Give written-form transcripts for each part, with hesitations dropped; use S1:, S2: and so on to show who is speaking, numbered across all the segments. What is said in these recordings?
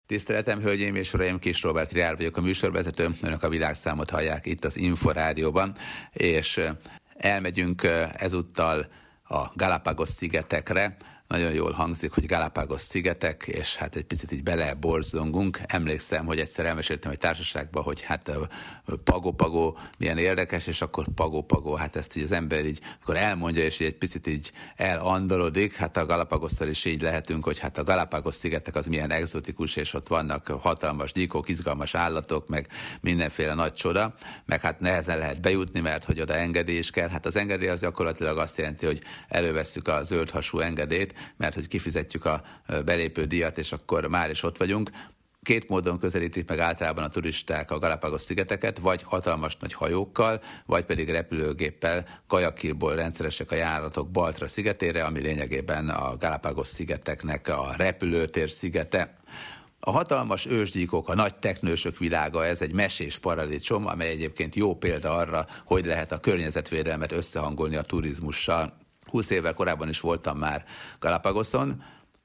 S1: Tiszteletem, hölgyeim és uraim, Kis Róbert Riár vagyok, a műsorvezető, önök a világszámot hallják itt az Inforádióban, és elmegyünk ezúttal a Galápagos-szigetekre. Nagyon jól hangzik, hogy Galápagos-szigetek, és hát egy picit így beleborzongunk. Emlékszem, hogy egyszer elmeséltem egy társaságban, hogy hát Pago-Pago milyen érdekes, és akkor Pago-Pago, hát ezt így az ember így, amikor elmondja, és így egy picit így elandolodik, hát a Galápagosszal is így lehetünk, hogy hát a Galápagos-szigetek az milyen egzotikus, és ott vannak hatalmas gyíkok, izgalmas állatok, meg mindenféle nagy csoda, meg hát nehezen lehet bejutni, mert hogy oda engedély is kell. Hát az engedély az gyakorlatilag azt jelenti, hogy elővesszük a zöldhasú engedélyt, mert hogy kifizetjük a belépő díjat, és akkor már is ott vagyunk. Két módon közelítik meg általában a turisták a Galápagos-szigeteket, vagy hatalmas nagy hajókkal, vagy pedig repülőgéppel, kajakilból rendszeresek a járatok Baltra szigetére, ami lényegében a Galápagos-szigeteknek a repülőtér szigete. A hatalmas ősgyíkok, a nagy teknősök világa, ez egy mesés paradicsom, amely egyébként jó példa arra, hogy lehet a környezetvédelmet összehangolni a turizmussal. 20 évvel korábban is voltam már Galápagoszon,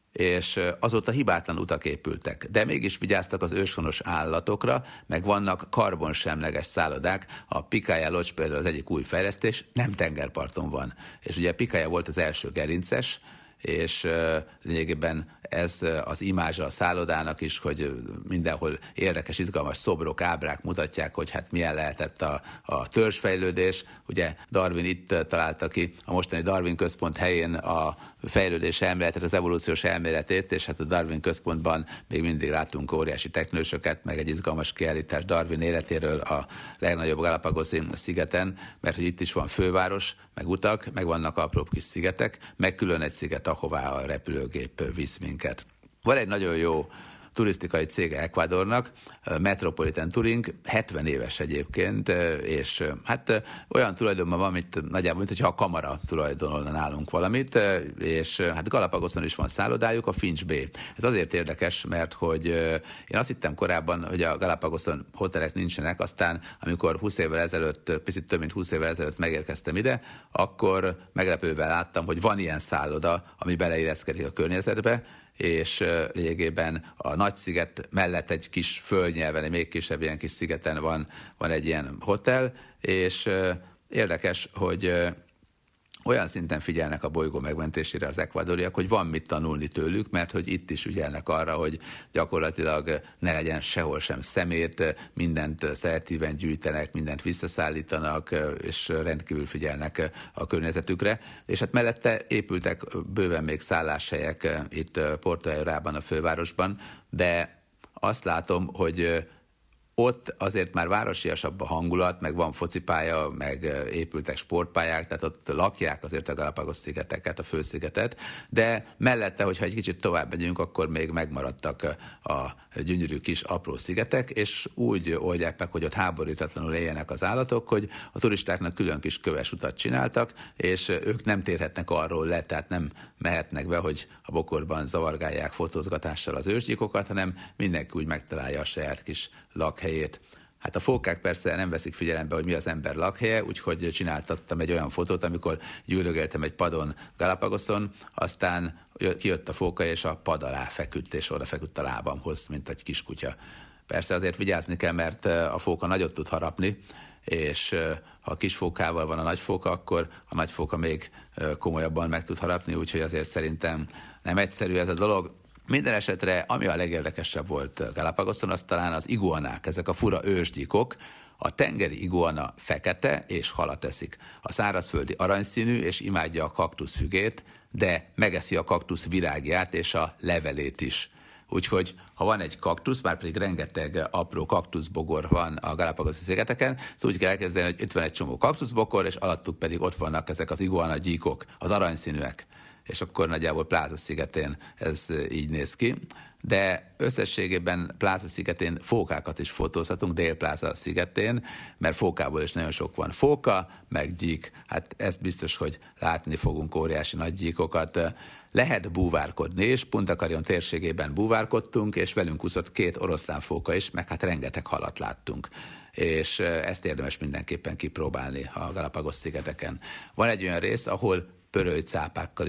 S1: és azóta hibátlan utak épültek, de mégis vigyáztak az őshonos állatokra, meg vannak karbonsemleges szállodák. A Picaya Lodge például az egyik új fejlesztés, nem tengerparton van. És ugye Picaya volt az első gerinces, és lényegében ez az imázsa a szállodának is, hogy mindenhol érdekes, izgalmas szobrok, ábrák mutatják, hogy hát milyen lehetett a törzsfejlődés. Ugye Darwin itt találta ki a mostani Darwin Központ helyén a fejlődés elméletet, az evolúciós elméletét, és hát a Darwin Központban még mindig látunk óriási teknősöket, meg egy izgalmas kiállítás Darwin életéről a legnagyobb Galápagoszi szigeten, mert hogy itt is van főváros, meg utak, meg vannak apróbb kis szigetek, meg külön egy sziget, ahová a repülőgép visz minket. Van egy nagyon jó turisztikai cége Ecuadornak, Metropolitan Touring, 70 éves egyébként, és hát olyan tulajdonban van, mint nagyjából, mintha a kamara tulajdonolna nálunk valamit, és hát Galapagoszon is van szállodájuk, a Finch Bay. Ez azért érdekes, mert hogy én azt hittem korábban, hogy a Galapagoszon hotelek nincsenek, aztán amikor 20 évvel ezelőtt, picit több mint 20 évvel ezelőtt megérkeztem ide, akkor meglepővel láttam, hogy van ilyen szálloda, ami beleilleszkedik a környezetbe, és lényegében a nagy sziget mellett egy kis földnyelven, egy még kisebb ilyen kis szigeten van egy ilyen hotel, és érdekes, hogy olyan szinten figyelnek a bolygó megmentésére az ekvádoriak, hogy van mit tanulni tőlük, mert hogy itt is ügyelnek arra, hogy gyakorlatilag ne legyen sehol sem szemét, mindent szelektíven gyűjtenek, mindent visszaszállítanak, és rendkívül figyelnek a környezetükre. És hát mellette épültek bőven még szálláshelyek itt Porto Ayrában, a fővárosban, de azt látom, hogy ott azért már városiasabb a hangulat, meg van focipálya, meg épültek sportpályák, tehát ott lakják azért a Galápagos-szigeteket, a főszigetet, de mellette, hogyha egy kicsit tovább megyünk, akkor még megmaradtak a gyönyörű kis apró szigetek, és úgy oldják meg, hogy ott háborítatlanul éljenek az állatok, hogy a turistáknak külön kis köves utat csináltak, és ők nem térhetnek arról le, tehát nem mehetnek be, hogy a bokorban zavargálják fotózgatással az ősgyíkokat, hanem mindenki úgy megtalálja a saját kis lakhelyét. Hát a fókák persze nem veszik figyelembe, hogy mi az ember lakhelye, úgyhogy csináltattam egy olyan fotót, amikor üldögéltem egy padon Galápagoszon, aztán kijött a fóka, és a pad alá feküdt, és oda feküdt a lábamhoz, mint egy kiskutya. Persze azért vigyázni kell, mert a fóka nagyot tud harapni, és ha a kis fókával van a nagy fóka, akkor a nagy fóka még komolyabban meg tud harapni, úgyhogy azért szerintem nem egyszerű ez a dolog. Minden esetre, ami a legérdekesebb volt Galápagoszon, az talán az iguanák, ezek a fura ősgyíkok. A tengeri iguana fekete és halat eszik. A szárazföldi aranyszínű és imádja a kaktuszfügét, de megeszi a kaktusz virágját és a levelét is. Úgyhogy ha van egy kaktusz, már pedig rengeteg apró kaktuszbogor van a Galápagoszi szigeteken, szóval úgy kell elkezdeni, hogy itt van egy csomó kaktuszbogor, és alattuk pedig ott vannak ezek az iguana gyíkok, az aranyszínűek. És akkor nagyjából Pláza szigetén ez így néz ki. De összességében Pláza szigetén fókákat is fotózhatunk, Dél-Pláza szigetén, mert fókából is nagyon sok van. Fóka, meg gyík, hát ezt biztos, hogy látni fogunk óriási nagy gyíkokat. Lehet búvárkodni, és Punta Carrión térségében búvárkodtunk, és velünk úszott 2 oroszlánfóka is, meg hát rengeteg halat láttunk. És ezt érdemes mindenképpen kipróbálni a Galápagos szigeteken. Van egy olyan rész, ahol pörölycápákkal is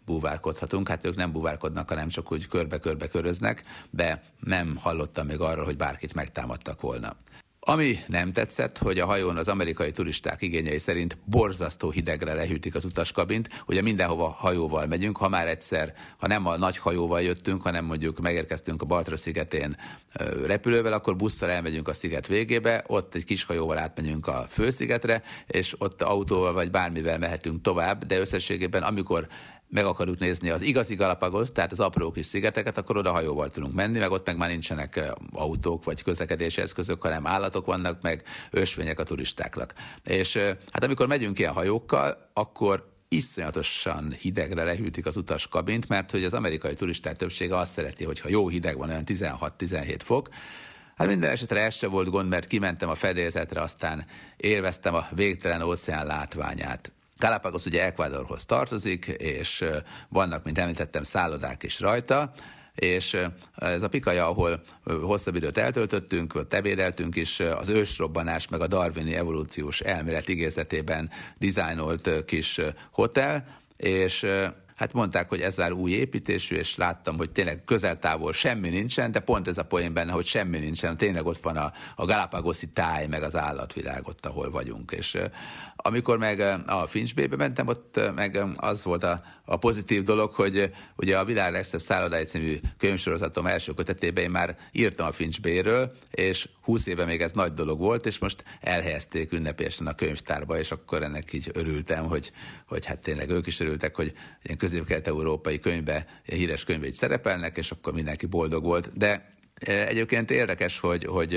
S1: búvárkodhatunk. Hát ők nem búvárkodnak, hanem csak úgy körbe-körbe köröznek, de nem hallottam még arról, hogy bárkit megtámadtak volna. Ami nem tetszett, hogy a hajón az amerikai turisták igényei szerint borzasztó hidegre lehűtik az utaskabint. Ugye mindenhova hajóval megyünk, ha már egyszer, ha nem a nagy hajóval jöttünk, hanem mondjuk megérkeztünk a Baltra szigetén repülővel, akkor busszal elmegyünk a sziget végébe, ott egy kis hajóval átmegyünk a főszigetre, és ott autóval vagy bármivel mehetünk tovább, de összességében amikor meg akarjuk nézni az igazi Galapagos, tehát az apró kis szigeteket, akkor oda hajóval tudunk menni, meg ott meg már nincsenek autók vagy közlekedési eszközök, hanem állatok vannak, meg ösvények a turistáknak. És hát amikor megyünk ilyen hajókkal, akkor iszonyatosan hidegre lehűtik az utaskabint, mert hogy az amerikai turisták többsége azt szereti, hogyha jó hideg van, olyan 16-17 fok. Hát minden esetre ez se volt gond, mert kimentem a fedélzetre, aztán élveztem a végtelen óceán látványát. Galápagos ugye Ecuadorhoz tartozik, és vannak, mint említettem, szállodák is rajta, és ez a pikaja, ahol hosszabb időt eltöltöttünk, ott ebédeltünk is, az ősrobbanás meg a darwini evolúciós elmélet igézetében dizájnolt kis hotel, és hát mondták, hogy ez már új építésű, és láttam, hogy tényleg közel-távol semmi nincsen, de pont ez a poén benne, hogy semmi nincsen, tényleg ott van a Galapagos-i táj, meg az állatvilág ott, ahol vagyunk. És amikor meg a Finch Bay-be mentem, ott meg az volt a pozitív dolog, hogy ugye a Világ legszebb szállodái című könyvsorozatom első kötetében én már írtam a Finch Bay-ről, és 20 éve még ez nagy dolog volt, és most elhelyezték ünnepélyesen a könyvtárba, és akkor ennek így örültem, hogy hát tényleg ők is örültek, hogy ilyen közép-kelet-európai könyvbe, híres könyvbe így szerepelnek, és akkor mindenki boldog volt. De egyébként érdekes, hogy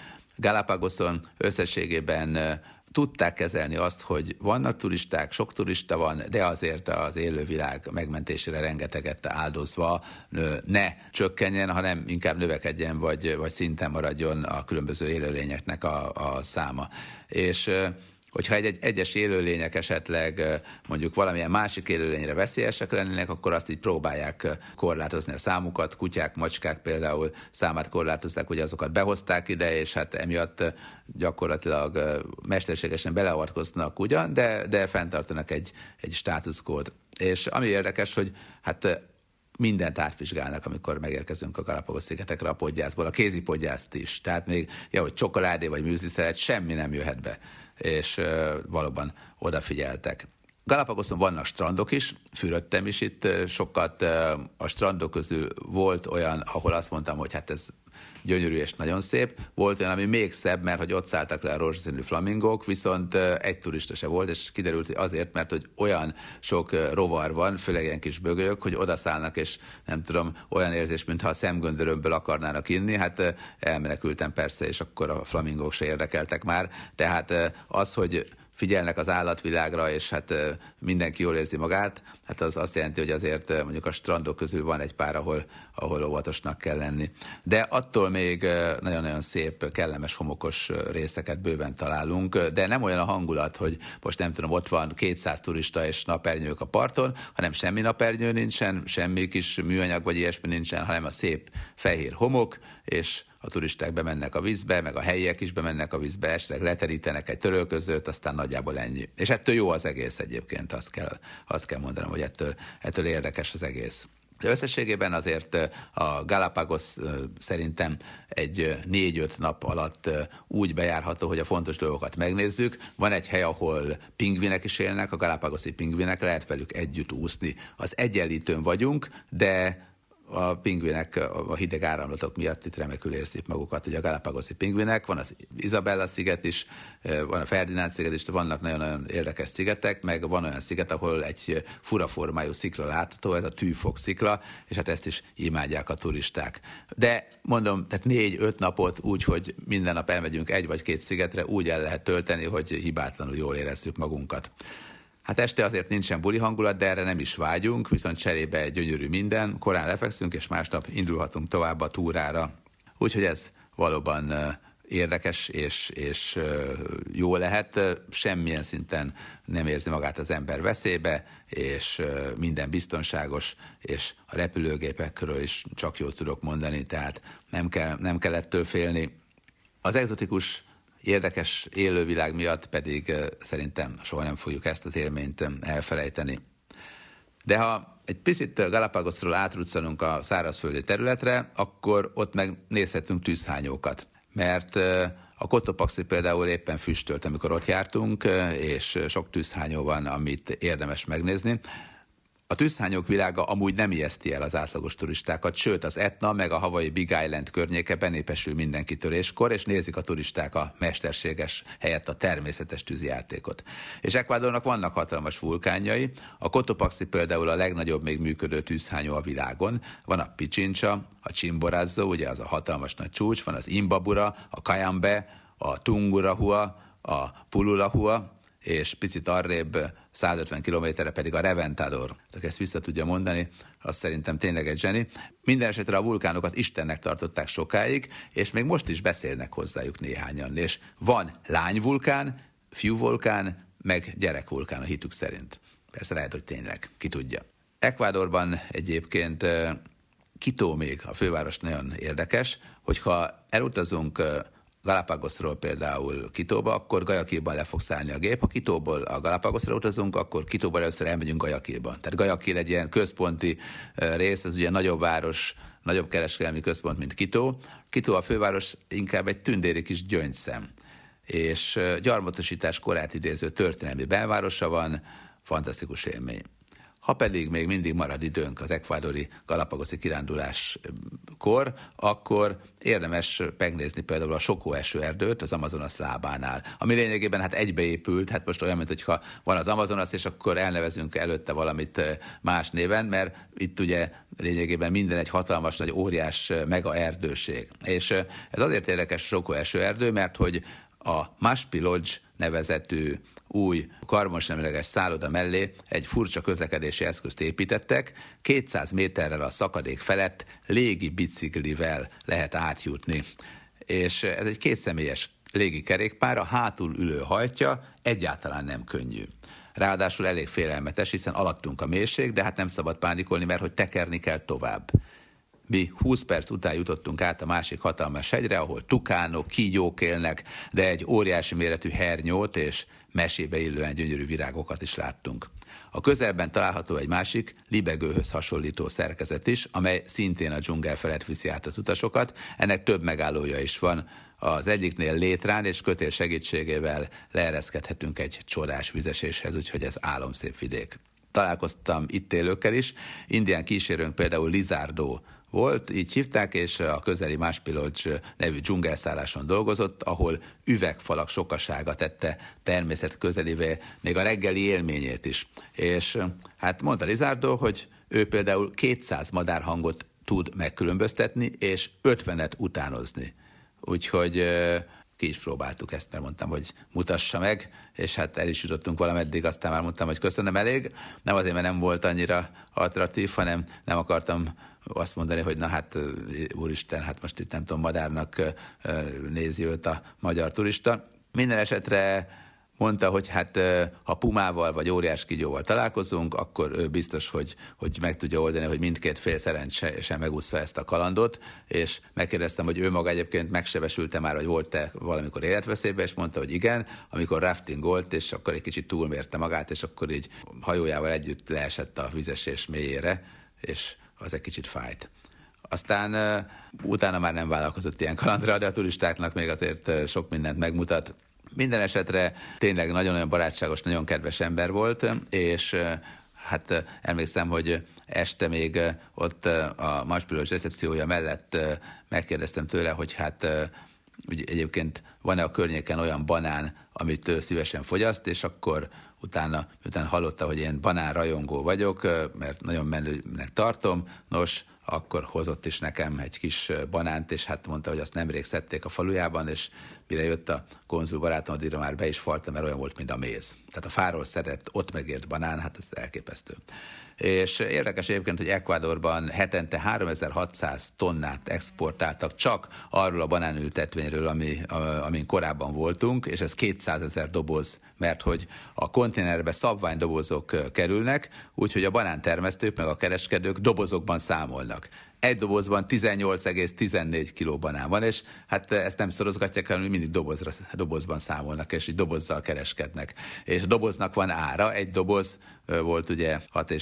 S1: Galápagoson összességében tudták kezelni azt, hogy vannak turisták, sok turista van, de azért az élővilág megmentésére rengeteget áldozva ne csökkenjen, hanem inkább növekedjen, vagy szinten maradjon a különböző élőlényeknek a száma. És hogyha egy egyes élőlények esetleg mondjuk valamilyen másik élőlényre veszélyesek lennének, akkor azt így próbálják korlátozni a számukat. Kutyák, macskák például számát korlátozzák, hogy azokat behozták ide, és hát emiatt gyakorlatilag mesterségesen beleavatkoznak ugyan, de fenntartanak egy státuszkód. És ami érdekes, hogy hát mindent átvizsgálnak, amikor megérkezünk a Galapagos-szigetekre a podgyászból, a kézi podgyászt is. Tehát még, hogy csokoládé vagy műzliszelet, semmi nem jöhet be, és valóban odafigyeltek. Galapagoson vannak strandok is, fürödtem is itt sokat, a strandok közül volt olyan, ahol azt mondtam, hogy hát ez gyönyörű és nagyon szép. Volt olyan, ami még szebb, mert hogy ott szálltak le a rózsaszínű flamingók, viszont egy turista se volt, és kiderült, hogy azért, mert hogy olyan sok rovar van, főleg ilyen kis bögölyök, hogy odaszállnak, és nem tudom, olyan érzés, mintha a szemgöndörömből akarnának inni, hát elmenekültem persze, és akkor a flamingók se érdekeltek már. Tehát az, hogy figyelnek az állatvilágra, és hát mindenki jól érzi magát, hát az azt jelenti, hogy azért mondjuk a strandok közül van egy pár, ahol óvatosnak kell lenni. De attól még nagyon-nagyon szép, kellemes, homokos részeket bőven találunk, de nem olyan a hangulat, hogy most nem tudom, ott van 200 turista és napernyők a parton, hanem semmi napernyő nincsen, semmi kis műanyag vagy ilyesmi nincsen, hanem a szép fehér homok, és a turisták bemennek a vízbe, meg a helyiek is bemennek a vízbe, esetleg leterítenek egy törölközőt, aztán nagyjából ennyi. És ettől jó az egész egyébként, azt kell mondanom, hogy ettől érdekes az egész. De összességében azért a Galapagos szerintem egy 4-5 nap alatt úgy bejárható, hogy a fontos dolgokat megnézzük. Van egy hely, ahol pingvinek is élnek, a galapagoszi pingvinek, lehet velük együtt úszni. Az Egyenlítőn vagyunk, de a pingvinek a hideg áramlatok miatt itt remekül érzik magukat, ugye a Galapagoszi pingvinek, van az Isabella sziget is, van a Ferdinánd sziget is, vannak nagyon-nagyon érdekes szigetek, meg van olyan sziget, ahol egy furaformájú szikla látható, ez a tűfok szikla, és hát ezt is imádják a turisták. De mondom, tehát 4-5 napot úgy, hogy minden nap elmegyünk 1 vagy 2 szigetre, úgy el lehet tölteni, hogy hibátlanul jól érezzük magunkat. Hát este azért nincsen buli hangulat, de erre nem is vágyunk, viszont cserébe gyönyörű minden, korán lefekszünk, és másnap indulhatunk tovább a túrára. Úgyhogy ez valóban érdekes és jó lehet, semmilyen szinten nem érzi magát az ember veszélybe, és minden biztonságos, és a repülőgépekről is csak jót tudok mondani, tehát nem kell ettől félni. Az egzotikus érdekes élővilág miatt pedig szerintem soha nem fogjuk ezt az élményt elfelejteni. De ha egy picit Galapagosról átruccanunk a szárazföldi területre, akkor ott megnézhetünk tűzhányókat. Mert a Cotopaxi például éppen füstölt, amikor ott jártunk, és sok tűzhányó van, amit érdemes megnézni. A tűzhányók világa amúgy nem ijeszti el az átlagos turistákat, sőt az Etna meg a Hawaii Big Island környéke benépesül minden kitöréskor, és nézik a turisták a mesterséges helyett a természetes tűzijátékot. És Ecuadornak vannak hatalmas vulkánjai, a Cotopaxi például a legnagyobb még működő tűzhányó a világon, van a Pichincha, a Chimborazo, ugye az a hatalmas nagy csúcs, van az Imbabura, a Cayambe, a Tungurahua, a Pululahua, és picit arrébb 150 kilométerre pedig a Reventador. Aki ezt vissza tudja mondani, az szerintem tényleg egy zseni. Minden esetre a vulkánokat Istennek tartották sokáig, és még most is beszélnek hozzájuk néhányan. És van lányvulkán, fiúvulkán, meg gyerekvulkán a hitük szerint. Persze lehet, hogy tényleg, ki tudja. Ecuadorban egyébként Quito még, a főváros nagyon érdekes, hogyha elutazunk Galapagosról például Quitóba, akkor Guayaquilban le fog szállni a gép. Ha Quitóból a Galapagosra utazunk, akkor Quitóból először elmegyünk Guayaquilban. Tehát Guayaquil egy ilyen központi rész, ez ugye nagyobb város, nagyobb kereskedelmi központ, mint Quito. Quito a főváros inkább egy tündéri kis gyöngyszem, és gyarmatosítás korát idéző történelmi belvárosa van, fantasztikus élmény. Ha pedig még mindig marad időnk az ekvádori galapagoszi kiránduláskor, akkor érdemes megnézni például a Sokó esőerdőt az Amazonas lábánál, ami lényegében hát egybeépült, hát most olyan, mintha van az Amazonas, és akkor elnevezünk előtte valamit más néven, mert itt ugye lényegében minden egy hatalmas, nagy óriás mega erdőség. És ez azért érdekes a Sokó esőerdő, mert hogy a Maspi Lodge nevezetű új karbonsemleges szálloda mellé egy furcsa közlekedési eszközt építettek, 200 méterrel a szakadék felett légi biciklivel lehet átjutni. És ez egy kétszemélyes légi kerékpár, a hátul ülő hajtja egyáltalán nem könnyű. Ráadásul elég félelmetes, hiszen alattunk a mélység, de hát nem szabad pánikolni, mert hogy tekerni kell tovább. Mi 20 perc után jutottunk át a másik hatalmas hegyre, ahol tukánok, kígyók élnek, de egy óriási méretű hernyót és mesébe illően gyönyörű virágokat is láttunk. A közelben található egy másik, libegőhöz hasonlító szerkezet is, amely szintén a dzsungel felett viszi át az utasokat. Ennek több megállója is van. Az egyiknél létrán és kötél segítségével leereszkedhetünk egy csodás vizeséshez, úgyhogy ez álomszép vidék. Találkoztam itt élőkkel is. Indián kísérőnk például Lizardo volt, így hívták, és a közeli Maspi Lodge nevű dzsungelszálláson dolgozott, ahol üvegfalak sokasága tette természet közelévé még a reggeli élményét is. És hát mondta Lizardo, hogy ő például 200 madárhangot tud megkülönböztetni, és 50-et utánozni. Úgyhogy ki is próbáltuk ezt, mert mondtam, hogy mutassa meg, és hát el is jutottunk valameddig, aztán már mondtam, hogy köszönöm, elég. Nem azért, mert nem volt annyira attraktív, hanem nem akartam azt mondani, hogy na hát, úristen, hát most itt nem tudom, madárnak nézi őt a magyar turista. Minden esetre mondta, hogy hát ha pumával vagy óriás kígyóval találkozunk, akkor ő biztos, hogy meg tudja oldani, hogy mindkét fél szerencsésen megúszza ezt a kalandot, és megkérdeztem, hogy ő maga egyébként megsebesült-e már, vagy volt-e valamikor életveszélyben, és mondta, hogy igen, amikor raftingolt, és akkor egy kicsit túlmérte magát, és akkor így hajójával együtt leesett a vizesés mélyére, és az egy kicsit fájt. Aztán utána már nem vállalkozott ilyen kalandra, de a turistáknak még azért sok mindent megmutat. Minden esetre tényleg nagyon-nagyon barátságos, nagyon kedves ember volt, és hát emlékszem, hogy este még ott a Maspi Lodge recepciója mellett megkérdeztem tőle, hogy hát ugye egyébként van-e a környéken olyan banán, amit ő szívesen fogyaszt, és akkor utána hallotta, hogy én banánrajongó vagyok, mert nagyon menőnek tartom, nos, akkor hozott is nekem egy kis banánt, és hát mondta, hogy azt nemrég szedték a falujában, és mire jött a konzul barátom, addigra már be is faltam, mert olyan volt, mint a méz. Tehát a fáról szedett, ott megért banán, hát ez elképesztő. És érdekes egyébként, hogy Ecuadorban hetente 3600 tonnát exportáltak csak arról a banánültetvényről, amin korábban voltunk, és ez 200 000 doboz, mert hogy a konténerbe szabványdobozok kerülnek, úgyhogy a banántermesztők meg a kereskedők dobozokban számolnak. egy dobozban 18,14 kg banán van, és hát ezt nem szorozgatják, hanem mindig dobozban számolnak, és így dobozzal kereskednek. És a doboznak van ára, egy doboz volt ugye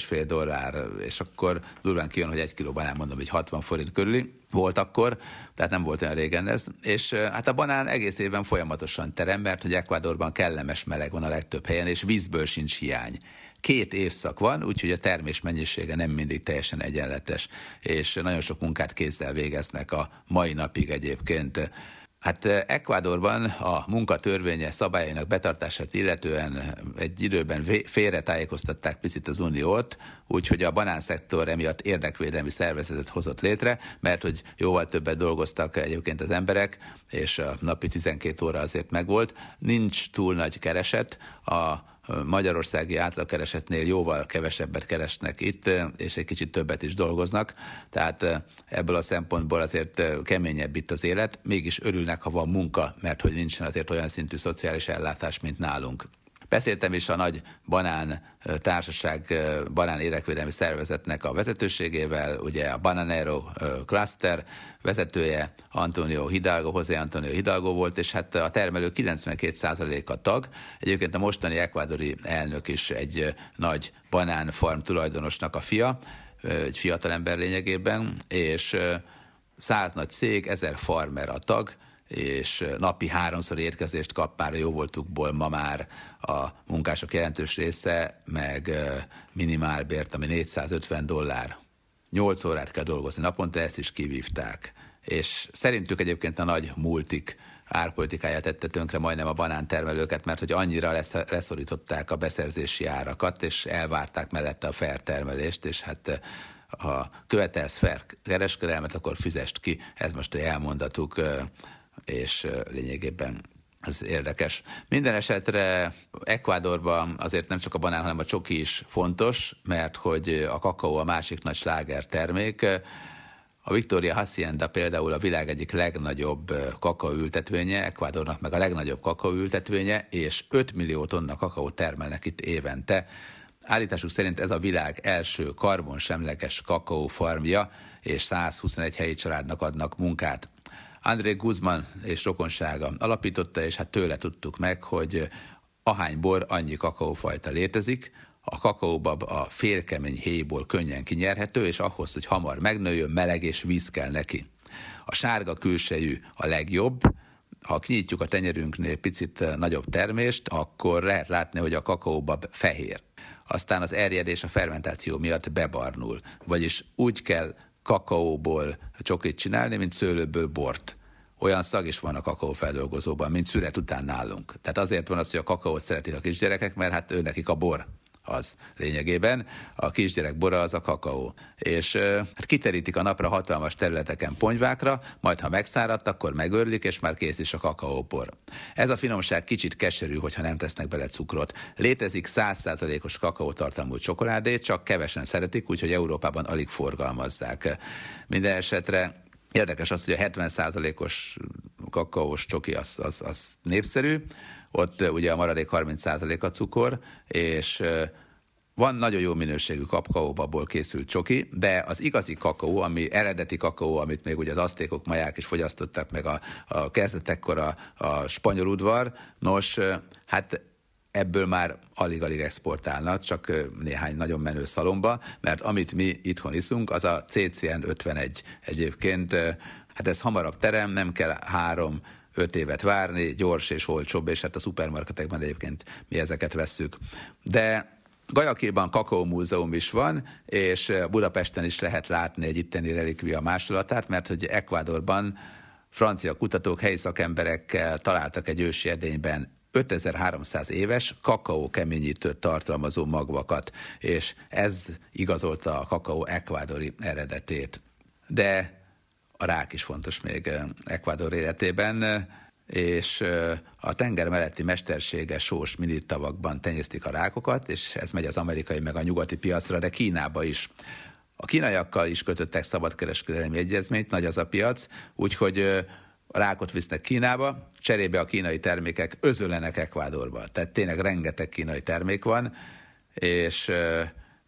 S1: $6,5, és akkor durván kijön, hogy 1 kg banán, mondom, hogy 60 forint körüli volt akkor, tehát nem volt olyan régen ez. És hát a banán egész évben folyamatosan terem, mert hogy Ecuadorban kellemes meleg van a legtöbb helyen, és vízből sincs hiány. 2 évszak van, úgyhogy a termés mennyisége nem mindig teljesen egyenletes, és nagyon sok munkát kézzel végeznek a mai napig egyébként. Hát Ecuadorban a munkatörvénye szabályainak betartását illetően egy időben félretájékoztatták picit az Uniót, úgyhogy a banánszektor emiatt érdekvédelmi szervezetet hozott létre, mert hogy jóval többet dolgoztak egyébként az emberek, és a napi 12 óra azért megvolt. Nincs túl nagy kereset, a magyarországi átlagkeresetnél jóval kevesebbet keresnek itt, és egy kicsit többet is dolgoznak, tehát ebből a szempontból azért keményebb itt az élet, mégis örülnek, ha van munka, mert hogy nincsen azért olyan szintű szociális ellátás, mint nálunk. Beszéltem is a nagy banán társaság, banán érdekvédelmi szervezetnek a vezetőségével, ugye a Bananero Cluster vezetője José Antonio Hidalgo volt, és hát a termelő 92%-a tag. Egyébként a mostani ekvádori elnök is egy nagy banánfarm tulajdonosnak a fia, egy fiatalember lényegében, és 100 nagy cég, 1000 farmer a tag, és napi 3-szor érkezést kap, már a jóvoltukból ma már a munkások jelentős része, meg minimálbért, ami $450. 8 órát kell dolgozni naponta, ezt is kivívták. És szerintük egyébként a nagy multik árpolitikáját tette tönkre majdnem a banántermelőket, mert hogy annyira leszorították a beszerzési árakat, és elvárták mellette a fair termelést, és hát ha követelsz fair kereskedelmet, akkor fizest ki. Ez most egy elmondatuk, és lényegében ez érdekes. Minden esetre Ecuadorban azért nem csak a banán, hanem a csoki is fontos, mert hogy a kakaó a másik nagy sláger termék. A Victoria Hacienda például a világ egyik legnagyobb kakaóültetvénye, Ecuadornak meg a legnagyobb kakaóültetvénye, és 5 millió tonna kakaót termelnek itt évente. Állításuk szerint ez a világ első karbonsemleges kakaófarmja, és 121 helyi családnak adnak munkát. André Guzmán és rokonsága alapította, és hát tőle tudtuk meg, hogy ahány bor, annyi kakaófajta létezik. A kakaóbab a félkemény héjból könnyen kinyerhető, és ahhoz, hogy hamar megnőjön, meleg és víz kell neki. A sárga külsejű a legjobb. Ha kinyitjuk a tenyerünknél picit nagyobb termést, akkor lehet látni, hogy a kakaóbab fehér. Aztán az erjedés a fermentáció miatt bebarnul, vagyis úgy kell kakaóból csokit csinálni, mint szőlőből bort. Olyan szag is van a kakaófeldolgozóban, mint szüret után nálunk. Tehát azért van az, hogy a kakaót szeretik a kisgyerekek, mert hát nekik a bor az lényegében. A kisgyerek bora az a kakaó. És hát kiterítik a napra hatalmas területeken ponyvákra, majd ha megszáradt, akkor megörlik, és már kész is a kakaóbor. Ez a finomság kicsit keserű, hogyha nem tesznek bele cukrot. Létezik 100%-os kakaótartalmú csokoládé, csak kevesen szeretik, úgyhogy Európában alig forgalmazzák. Minden esetre érdekes az, hogy a 70%-os kakaós csoki az népszerű, ott ugye a maradék 30% a cukor, és van nagyon jó minőségű kakaóbabból készült csoki, de az igazi kakaó, ami eredeti kakaó, amit még ugye az aztékok, maják is fogyasztottak meg a kezdetekkor a spanyol udvar, nos, hát ebből már alig-alig exportálnak, csak néhány nagyon menő szalomba, mert amit mi itthon iszunk, az a CCN 51 egyébként. Hát ez hamarabb terem, nem kell 3-5 évet várni, gyors és olcsóbb, és hát a szupermarketekben egyébként mi ezeket vesszük. De Guayaquilban kakaómúzeum is van, és Budapesten is lehet látni egy itteni relikvia másolatát, mert hogy Ecuadorban francia kutatók, helyi szakemberekkel találtak egy ősi edényben 5300 éves kakaó keményítőt tartalmazó magvakat, és ez igazolta a kakaó ekvádori eredetét. De a rák is fontos még Ecuador életében, és a tenger melletti mesterséges sós minitavakban tenyésztik a rákokat, és ez megy az amerikai meg a nyugati piacra, de Kínába is. A kínaiakkal is kötöttek szabadkereskedelmi egyezményt, nagy az a piac, úgyhogy a rákot visznek Kínába, cserébe a kínai termékek özölenek Ecuadorba. Tehát tényleg rengeteg kínai termék van, és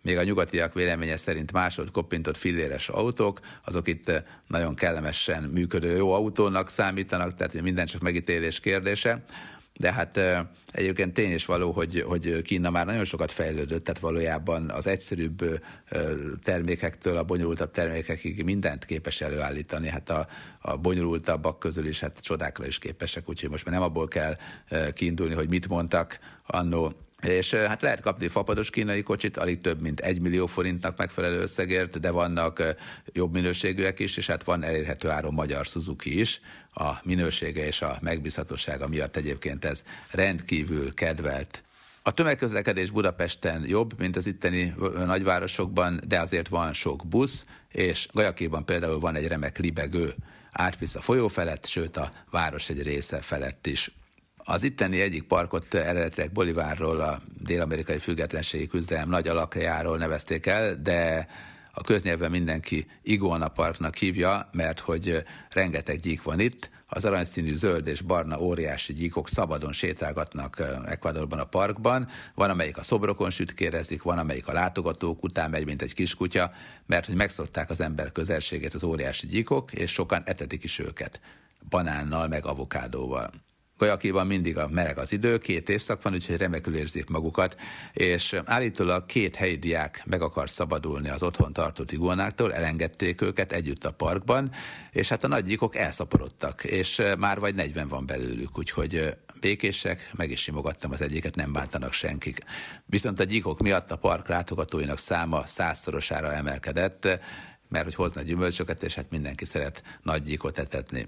S1: még a nyugatiak véleménye szerint másodkoppintott filléres autók, azok itt nagyon kellemesen működő jó autónak számítanak, tehát minden csak megítélés kérdése. De hát egyébként tény is való, hogy Kína már nagyon sokat fejlődött, tehát valójában az egyszerűbb termékektől a bonyolultabb termékekig mindent képes előállítani. Hát a bonyolultabbak közül is hát csodákra is képesek, úgyhogy most már nem abból kell kiindulni, hogy mit mondtak annó. És hát lehet kapni fapados kínai kocsit, alig több mint 1 millió forintnak megfelelő összegért, de vannak jobb minőségűek is, és hát van elérhető áron magyar Suzuki is. A minősége és a megbízhatósága miatt egyébként ez rendkívül kedvelt. A tömegközlekedés Budapesten jobb, mint az itteni nagyvárosokban, de azért van sok busz, és Guayaquilban például van egy remek libegő, átvisz a folyó felett, sőt a város egy része felett is. Az itteni egyik parkot eredetileg Bolivárról, a dél-amerikai függetlenségi küzdelem nagy alakjáról nevezték el, de a köznyelven mindenki Iguana Parknak hívja, mert hogy rengeteg gyík van itt, az aranyszínű zöld és barna óriási gyíkok szabadon sétálgatnak Ecuadorban a parkban, van amelyik a szobrokon sütkérezik, van amelyik a látogatók után megy, mint egy kiskutya, mert hogy megszokták az ember közelségét az óriási gyíkok, és sokan etetik is őket, banánnal meg avokádóval. Guayaquilban mindig a meleg az idő, 2 évszak van, úgyhogy remekül érzik magukat, és állítólag 2 helyi diák meg akar szabadulni az otthon tartott iguanáktól, elengedték őket együtt a parkban, és hát a nagy gyíkok elszaporodtak, és már vagy 40 van belőlük, úgyhogy békések, meg is simogattam az egyiket, nem bántanak senkik. Viszont a gyíkok miatt a park látogatóinak száma 100-szorosára emelkedett, mert hogy hozna gyümölcsöket, és hát mindenki szeret nagy gyíkot etetni.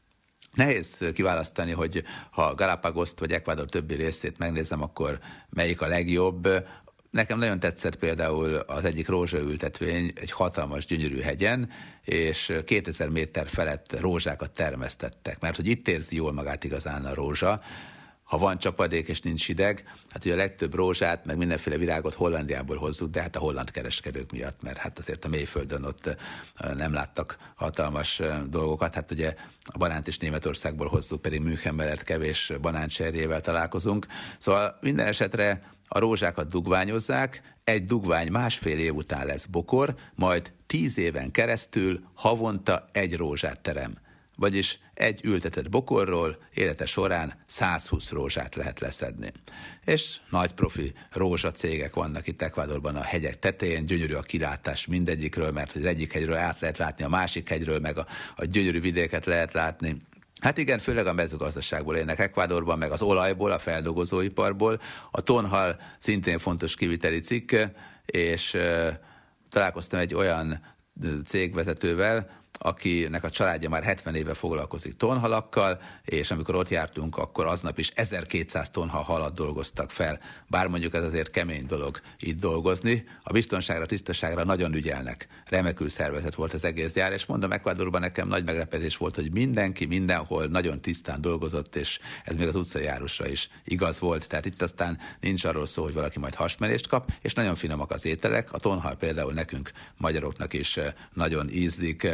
S1: Nehéz kiválasztani, hogy ha Galapagoszt vagy Ecuador többi részét megnézem, akkor melyik a legjobb. Nekem nagyon tetszett például az egyik rózsaültetvény egy hatalmas, gyönyörű hegyen, és 2000 méter felett rózsákat termesztettek, mert hogy itt érzi jól magát igazán a rózsa. Ha van csapadék és nincs hideg, hát ugye a legtöbb rózsát, meg mindenféle virágot Hollandiából hozzuk, de hát a holland kereskedők miatt, mert hát azért a mélyföldön ott nem láttak hatalmas dolgokat. Hát ugye a banánt is Németországból hozzuk, pedig München mellett kevés banáncserjével találkozunk. Szóval minden esetre a rózsákat dugványozzák, egy dugvány 1,5 év után lesz bokor, majd 10 éven keresztül havonta egy rózsát terem. Vagyis egy ültetett bokorról élete során 120 rózsát lehet leszedni. És nagy profi rózsacégek vannak itt Ecuadorban a hegyek tetején, gyönyörű a kilátás mindegyikről, mert az egyik hegyről át lehet látni, a másik hegyről meg a gyönyörű vidéket lehet látni. Hát igen, főleg a mezőgazdaságból élnek Ecuadorban, meg az olajból, a feldolgozóiparból. A tonhal szintén fontos kiviteli cikk, és találkoztam egy olyan cégvezetővel, akinek a családja már 70 éve foglalkozik tonhalakkal, és amikor ott jártunk, akkor aznap is 1200 tonhal halat dolgoztak fel. Bár mondjuk ez azért kemény dolog itt dolgozni. A biztonságra, tisztaságra nagyon ügyelnek. Remekül szervezett volt az egész gyár, és mondom, Ecuadorban nekem nagy meglepetés volt, hogy mindenki mindenhol nagyon tisztán dolgozott, és ez még az utcajárusra is igaz volt. Tehát itt aztán nincs arról szó, hogy valaki majd hasmenést kap, és nagyon finomak az ételek. A tonhal például nekünk, magyaroknak is nagyon ízlik,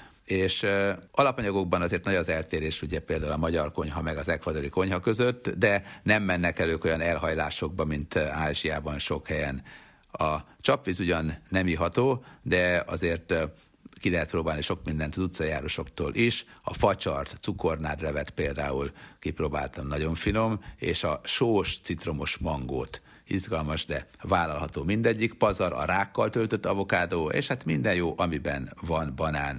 S1: és alapanyagokban azért nagy az eltérés, ugye például a magyar konyha meg az ekvadori konyha között, de nem mennek elő olyan elhajlásokba, mint Ázsiában sok helyen. A csapvíz ugyan nem iható, de azért ki lehet próbálni sok mindent az utcajárosoktól is. A facsart, cukornádlevet például kipróbáltam, nagyon finom, és a sós citromos mangót. Izgalmas, de vállalható mindegyik. Pazar, a rákkal töltött avokádó, és hát minden jó, amiben van banán.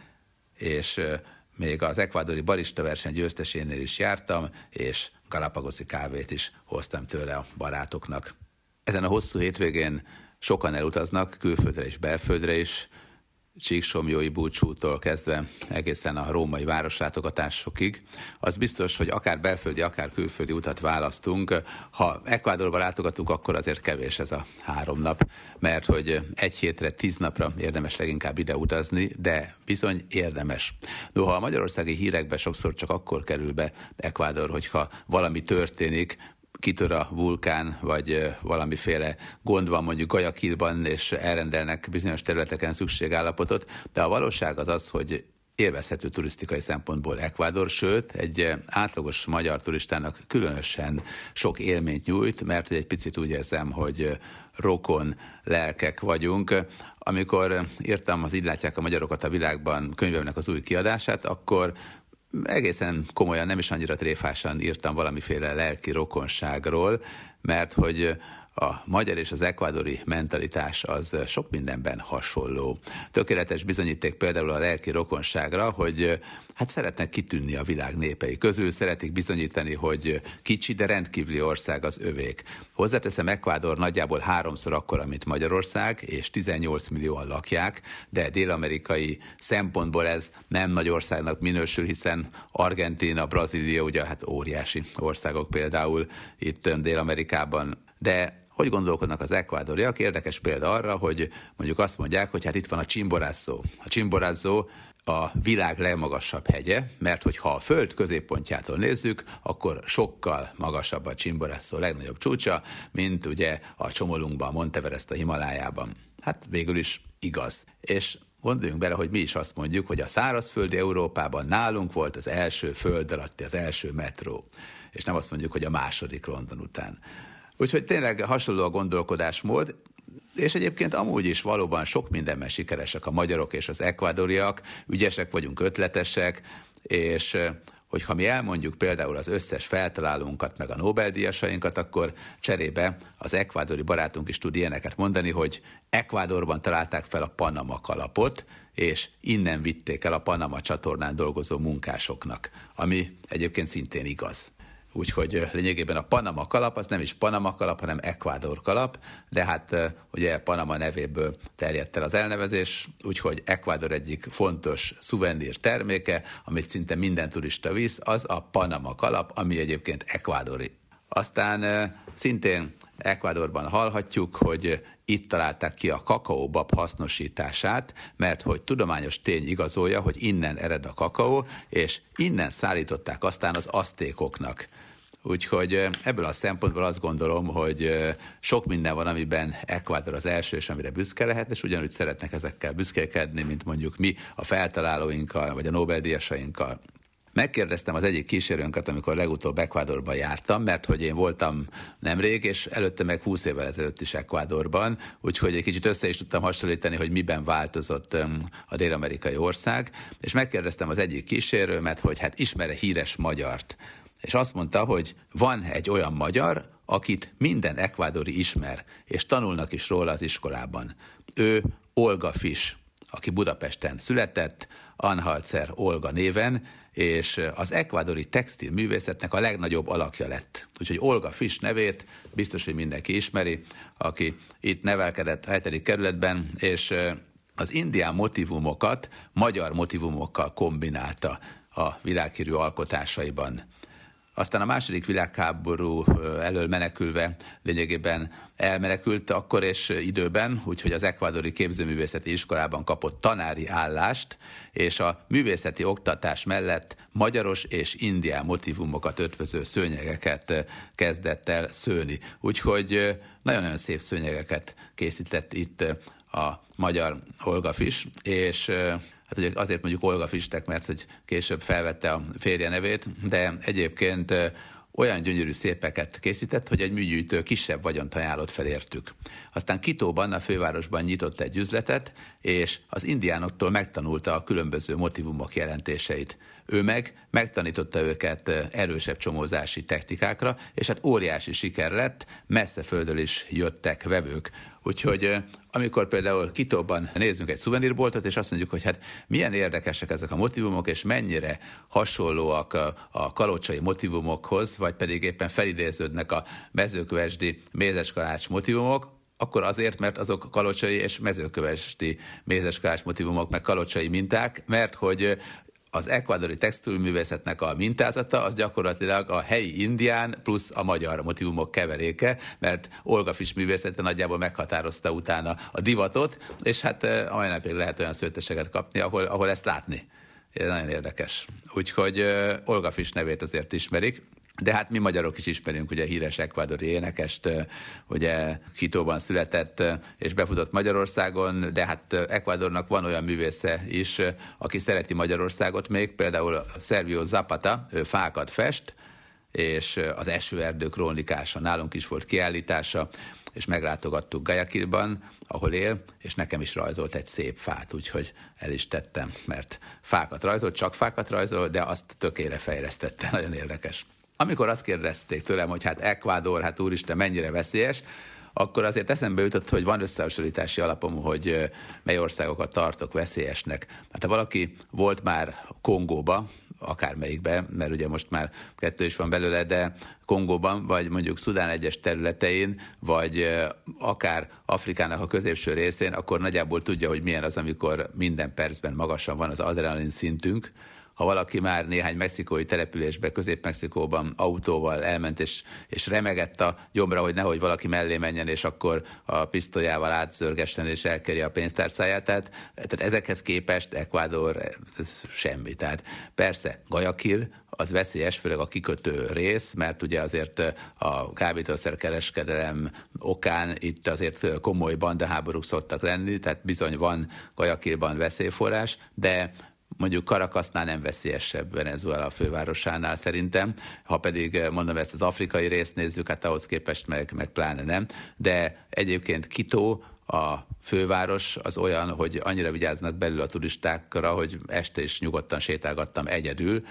S1: És még az ekvádori barista verseny győztesénél is jártam, és galapagoszi kávét is hoztam tőle a barátoknak. Ezen a hosszú hétvégén sokan elutaznak, külföldre és belföldre is, Csíksomlyói búcsútól kezdve egészen a római városlátogatásokig. Az biztos, hogy akár belföldi, akár külföldi utat választunk. Ha Ecuadorba látogatunk, akkor azért kevés ez a 3 nap, mert hogy 1 hétre, 10 napra érdemes leginkább ide utazni, de bizony érdemes. Noha a magyarországi hírekbe sokszor csak akkor kerül be Ecuador, hogyha valami történik, kitör a vulkán, vagy valamiféle gond van mondjuk Guayaquilban, és elrendelnek bizonyos területeken szükségállapotot, de a valóság az az, hogy élvezhető turisztikai szempontból Ecuador, sőt, egy átlagos magyar turistának különösen sok élményt nyújt, mert egy picit úgy érzem, hogy rokon lelkek vagyunk. Amikor írtam az Így látják a magyarokat a világban könyvemnek az új kiadását, akkor egészen komolyan, nem is annyira tréfásan írtam valamiféle lelki rokonságról, mert hogy a magyar és az ekvádori mentalitás az sok mindenben hasonló. Tökéletes bizonyíték például a lelki rokonságra, hogy hát szeretnek kitűnni a világ népei közül, szeretik bizonyítani, hogy kicsi, de rendkívüli ország az övék. Hozzáteszem, Ekvádor nagyjából 3-szor akkora, mint Magyarország, és 18 millióan lakják, de dél-amerikai szempontból ez nem nagy országnak minősül, hiszen Argentína, Brazília, ugye hát óriási országok például itt Dél-Amerikában, de hogy gondolkodnak az ekvádoriak? Érdekes példa arra, hogy mondjuk azt mondják, hogy hát itt van a Chimborazo. A Chimborazo a világ legmagasabb hegye, mert hogyha a föld középpontjától nézzük, akkor sokkal magasabb a Chimborazo legnagyobb csúcsa, mint ugye a Csomolunkban, a Monteverest a Himalájában. Hát végül is igaz. És gondoljunk bele, hogy mi is azt mondjuk, hogy a szárazföldi Európában nálunk volt az első föld alatti, az első metró. És nem azt mondjuk, hogy a második London után. Úgyhogy tényleg hasonló a gondolkodásmód, és egyébként amúgy is valóban sok mindenben sikeresek a magyarok és az ekvádoriak, ügyesek vagyunk, ötletesek, és hogyha mi elmondjuk például az összes feltalálónkat, meg a Nobel-díjasainkat, akkor cserébe az ekvádori barátunk is tud ilyeneket mondani, hogy Ekvádorban találták fel a Panama kalapot, és innen vitték el a Panama csatornán dolgozó munkásoknak, ami egyébként szintén igaz. Úgyhogy lényegében a Panama kalap az nem is Panama kalap, hanem Ecuador kalap, de hát ugye Panama nevéből terjedt el az elnevezés, úgyhogy Ecuador egyik fontos szuvenír terméke, amit szinte minden turista visz, az a Panama kalap, ami egyébként ekvádori. Aztán szintén Ecuadorban hallhatjuk, hogy itt találták ki a kakaóbab hasznosítását, mert hogy tudományos tény igazolja, hogy innen ered a kakaó, és innen szállították aztán az aztékoknak. Úgyhogy ebből a szempontból azt gondolom, hogy sok minden van, amiben Ecuador az első, és amire büszke lehet, és ugyanúgy szeretnek ezekkel büszkélkedni, mint mondjuk mi a feltalálóinkkal, vagy a Nobel-díjasainkkal. Megkérdeztem az egyik kísérőnket, amikor legutóbb Ecuadorban jártam, mert hogy én voltam nemrég, és előtte meg 20 évvel ezelőtt is Ecuadorban, úgyhogy egy kicsit össze is tudtam hasonlítani, hogy miben változott a dél-amerikai ország, és megkérdeztem az egyik kísérőmet, hogy hát ismer-e híres magyart. És azt mondta, hogy van egy olyan magyar, akit minden ekvádori ismer, és tanulnak is róla az iskolában. Ő Olga Fisch, aki Budapesten született, Anhalter Olga néven, és az ekvádori textilművészetnek a legnagyobb alakja lett. Úgyhogy Olga Fisch nevét biztos, hogy mindenki ismeri, aki itt nevelkedett a 7. kerületben, és az indián motivumokat magyar motivumokkal kombinálta a világhírű alkotásaiban. Aztán a második világháború elől menekülve lényegében elmenekült akkor és időben, úgyhogy az ekvádori képzőművészeti iskolában kapott tanári állást, és a művészeti oktatás mellett magyaros és indián motivumokat ötvöző szőnyegeket kezdett el szőni. Úgyhogy nagyon-nagyon szép szőnyegeket készített itt a magyar Olga Fisch, és hát ugye azért mondjuk Olga Fischnek, mert hogy később felvette a férje nevét, de egyébként olyan gyönyörű szépeket készített, hogy egy műgyűjtő kisebb vagyont ajánlott fel értük. Aztán Quitóban, a fővárosban nyitott egy üzletet, és az indiánoktól megtanulta a különböző motivumok jelentéseit. Ő megtanította őket erősebb csomózási technikákra, és hát óriási siker lett, messze földről is jöttek vevők. Úgyhogy amikor például Quitóban nézzünk egy szuvenírboltot, és azt mondjuk, hogy hát milyen érdekesek ezek a motivumok, és mennyire hasonlóak a kalocsai motivumokhoz, vagy pedig éppen felidéződnek a mezőkövesdi mézeskalács motivumok, akkor azért, mert azok kalocsai és mezőkövesdi mézeskalács motivumok, meg kalocsai minták, mert hogy az ekvádori textilművészetnek a mintázata az gyakorlatilag a helyi indián plusz a magyar motivumok keveréke, mert Olga Fisch művészete nagyjából meghatározta utána a divatot, és hát a mai napig lehet olyan szőtteseket kapni, ahol ezt látni. Ez nagyon érdekes. Úgyhogy Olga Fisch nevét azért ismerik. De hát mi magyarok is ismerünk ugye híres ekvádori énekest, ugye Quitóban született és befutott Magyarországon, de hát Ekvádornak van olyan művésze is, aki szereti Magyarországot még, például Sergio Zapata, ő fákat fest, és az esőerdő krónikása, nálunk is volt kiállítása, és meglátogattuk Guayaquilban, ahol él, és nekem is rajzolt egy szép fát, úgyhogy el is tettem, mert fákat rajzolt, csak fákat rajzol, de azt tökére fejlesztette, nagyon érdekes. Amikor azt kérdezték tőlem, hogy hát Ekvádor, hát úristen, mennyire veszélyes, akkor azért eszembe jutott, hogy van összehasonlítási alapom, hogy mely országokat tartok veszélyesnek. Hát ha valaki volt már Kongóba, akármelyikbe, mert ugye most már 2 is van belőle, de Kongóban, vagy mondjuk Szudán egyes területein, vagy akár Afrikának a középső részén, akkor nagyjából tudja, hogy milyen az, amikor minden percben magasan van az adrenalin szintünk. Ha valaki már néhány mexikói településbe, Közép-Mexikóban autóval elment, és remegett a gyomra, hogy nehogy valaki mellé menjen, és akkor a pisztolyával átszörgessen, és elkerje a pénztárcáját. Tehát ezekhez képest Ekvádor ez semmi. Tehát persze Guayaquil az veszélyes, főleg a kikötő rész, mert ugye azért a kábítószerkereskedelem okán itt azért komoly bandaháborúk szoktak lenni, tehát bizony van Guayaquilban veszélyforrás, de mondjuk Caracasnál nem veszélyesebb Venezuela fővárosánál szerintem, ha pedig mondom ezt az afrikai részt nézzük, hát ahhoz képest meg pláne nem, de egyébként Quito, a főváros az olyan, hogy annyira vigyáznak belül a turistákra, hogy este is nyugodtan sétálgattam egyedül,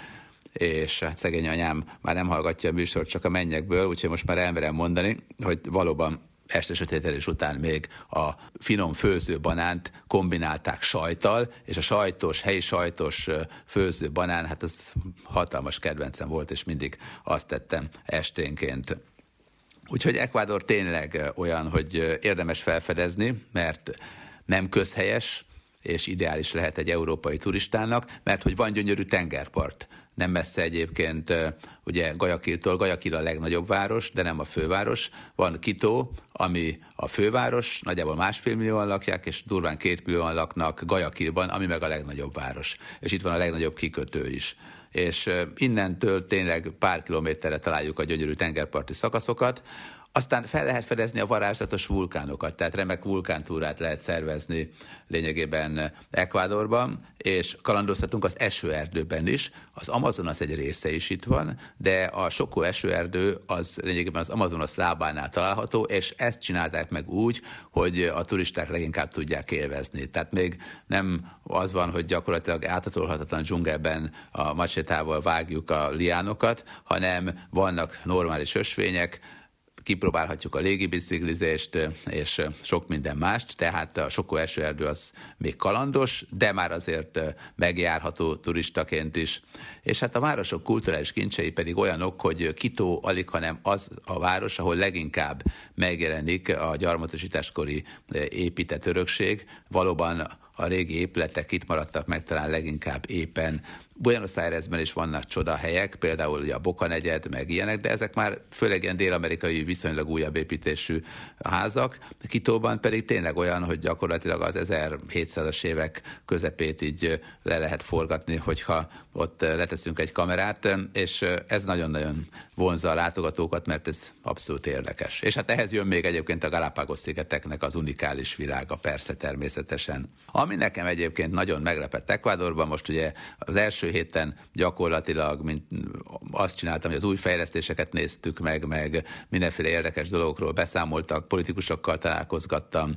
S1: és hát szegény anyám már nem hallgatja a műsort, csak a mennyekből, úgyhogy most már elmerem mondani, hogy valóban este sötételés után még a finom főzőbanánt kombinálták sajttal, és a helyi sajtos főzőbanán, hát ez hatalmas kedvencem volt, és mindig azt tettem esténként. Úgyhogy Ekvádor tényleg olyan, hogy érdemes felfedezni, mert nem közhelyes, és ideális lehet egy európai turistának, mert hogy van gyönyörű tengerpart. Nem messze egyébként ugye Guayaquiltól, Guayaquil a legnagyobb város, de nem a főváros. Van Quito, ami a főváros, nagyjából 1,5 millióan lakják, és durván 2 millióan laknak Guayaquilban, ami meg a legnagyobb város. És itt van a legnagyobb kikötő is. És innentől tényleg pár kilométerre találjuk a gyönyörű tengerparti szakaszokat. Aztán fel lehet fedezni a varázslatos vulkánokat, tehát remek vulkántúrát lehet szervezni lényegében Ekvádorban, és kalandozhatunk az esőerdőben is. Az Amazonas egy része is itt van, de a Sokó esőerdő az lényegében az Amazonas lábánál található, és ezt csinálták meg úgy, hogy a turisták leginkább tudják élvezni. Tehát még nem az van, hogy gyakorlatilag áthatolhatatlan dzsungelben a macsétával vágjuk a liánokat, hanem vannak normális ösvények, kipróbálhatjuk a légibiciklizést és sok minden mást, tehát a Sokó esőerdő az még kalandos, de már azért megjárható turistaként is. És hát a városok kulturális kincsei pedig olyanok, hogy Quito alighanem az a város, ahol leginkább megjelenik a gyarmatosításkori épített örökség. Valóban a régi épületek itt maradtak meg talán leginkább éppen. Buenos Airesben is vannak csodahelyek, például ugye a Boca negyed, meg ilyenek, de ezek már főleg ilyen dél-amerikai viszonylag újabb építésű házak. Quitóban pedig tényleg olyan, hogy gyakorlatilag az 1700-as évek közepét így le lehet forgatni, hogyha ott leteszünk egy kamerát, és ez nagyon-nagyon vonzza a látogatókat, mert ez abszolút érdekes. És hát ehhez jön még egyébként a Galápagos-szigeteknek az unikális világa, persze természetesen. Ami nekem egyébként nagyon meglepett Ekvádorban, most ugye az első héten gyakorlatilag azt csináltam, hogy az új fejlesztéseket néztük meg mindenféle érdekes dolgokról beszámoltak, politikusokkal találkozgattam,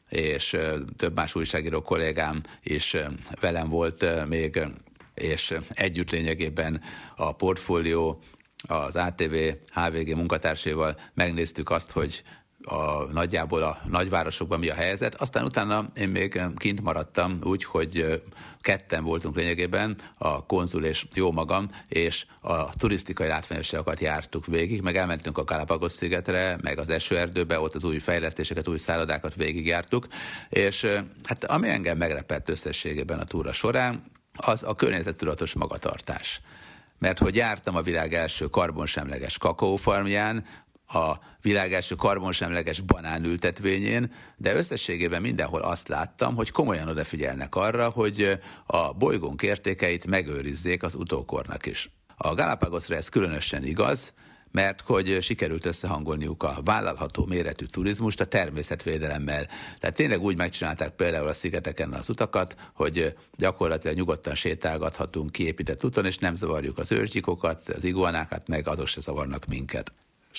S1: és több más újságíró kollégám is velem volt még, és együtt lényegében a portfólió, az ATV HVG munkatársaival megnéztük azt, hogy nagyjából a nagyvárosokban mi a helyzet. Aztán utána én még kint maradtam úgy, hogy ketten voltunk lényegében, a konzul és jó magam, és a turisztikai látványosságokat jártuk végig, meg elmentünk a Galápagos-szigetre, meg az esőerdőbe, ott az új fejlesztéseket, új szállodákat végigjártuk, és hát ami engem meglepett összességében a túra során, az a környezettudatos magatartás. Mert hogy jártam a világ első karbonsemleges kakaófarmján, a világ első karbonsemleges banánültetvényén, de összességében mindenhol azt láttam, hogy komolyan odafigyelnek arra, hogy a bolygónk értékeit megőrizzék az utókornak is. A Galapagosra ez különösen igaz, mert hogy sikerült összehangolniuk a vállalható méretű turizmust a természetvédelemmel. Tehát tényleg úgy megcsinálták például a szigeteken az utakat, hogy gyakorlatilag nyugodtan sétálgathatunk kiépített úton, és nem zavarjuk az ősgyikokat, az iguanákat, meg azok se zavarnak minket.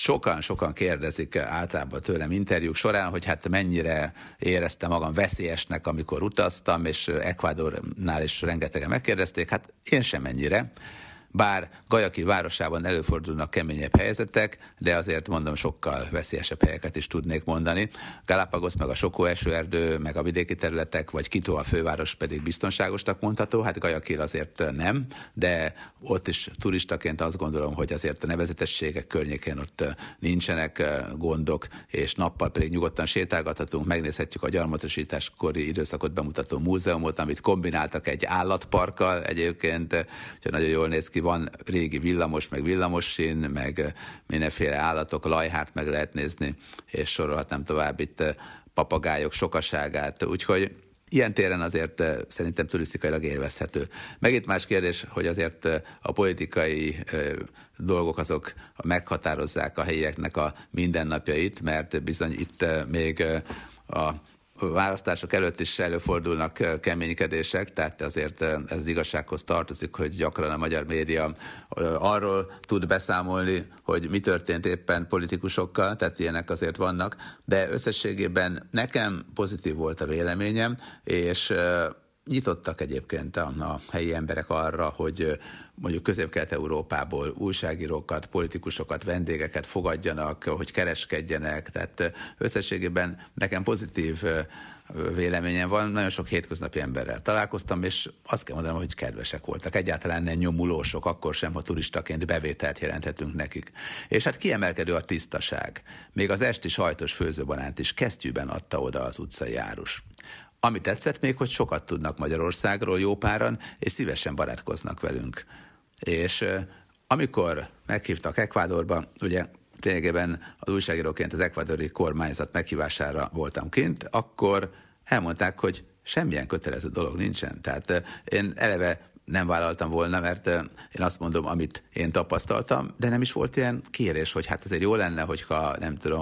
S1: Sokan kérdezik általában tőlem interjúk során, hogy hát mennyire éreztem magam veszélyesnek, amikor utaztam, és Ecuadornál is rengetegen megkérdezték, hát én sem ennyire. Bár Guayaquil városában előfordulnak keményebb helyzetek, de azért mondom, sokkal veszélyesebb helyeket is tudnék mondani. Galapagos, meg a Sokó esőerdő, meg a vidéki területek, vagy Quito a főváros pedig biztonságosnak mondható, hát Guayaquil azért nem, de ott is turistaként azt gondolom, hogy azért a nevezetességek környékén ott nincsenek gondok, és nappal pedig nyugodtan sétálgathatunk, megnézhetjük a gyarmatosításkori időszakot bemutató múzeumot, amit kombináltak egy állatparkkal egyébként, úgyhogy nagyon jól néz ki. Van régi villamos, meg villamossín, meg mindenféle állatok, lajhárt meg lehet nézni, és sorolhatnám tovább itt papagájok sokaságát. Úgyhogy ilyen téren azért szerintem turisztikailag élvezhető. Megint más kérdés, hogy azért a politikai dolgok azok meghatározzák a helyieknek a mindennapjait, mert bizony itt még a választások előtt is előfordulnak keménykedések, tehát azért ez az igazsághoz tartozik, hogy gyakran a magyar média arról tud beszámolni, hogy mi történt éppen politikusokkal, tehát ilyenek azért vannak, de összességében nekem pozitív volt a véleményem, és nyitottak egyébként a helyi emberek arra, hogy mondjuk Közép-Kelet-Európából újságírókat, politikusokat, vendégeket fogadjanak, hogy kereskedjenek, tehát összességében nekem pozitív véleményem van, nagyon sok hétköznapi emberrel találkoztam, és azt kell mondanom, hogy kedvesek voltak. Egyáltalán nem nyomulósok, akkor sem, ha turistaként bevételt jelenthetünk nekik. És hát kiemelkedő a tisztaság. Még az esti sajtos főzőbanánt is kesztyűben adta oda az utcai árus. Ami tetszett még, hogy sokat tudnak Magyarországról jó páran, és szívesen barátkoznak velünk. És amikor meghívtak Ecuadorba, ugye ténylegében az újságíróként az ekvádori kormányzat meghívására voltam kint, akkor elmondták, hogy semmilyen kötelező dolog nincsen. Tehát én eleve nem vállaltam volna, mert én azt mondom, amit én tapasztaltam, de nem is volt ilyen kérés, hogy hát azért jó lenne, hogyha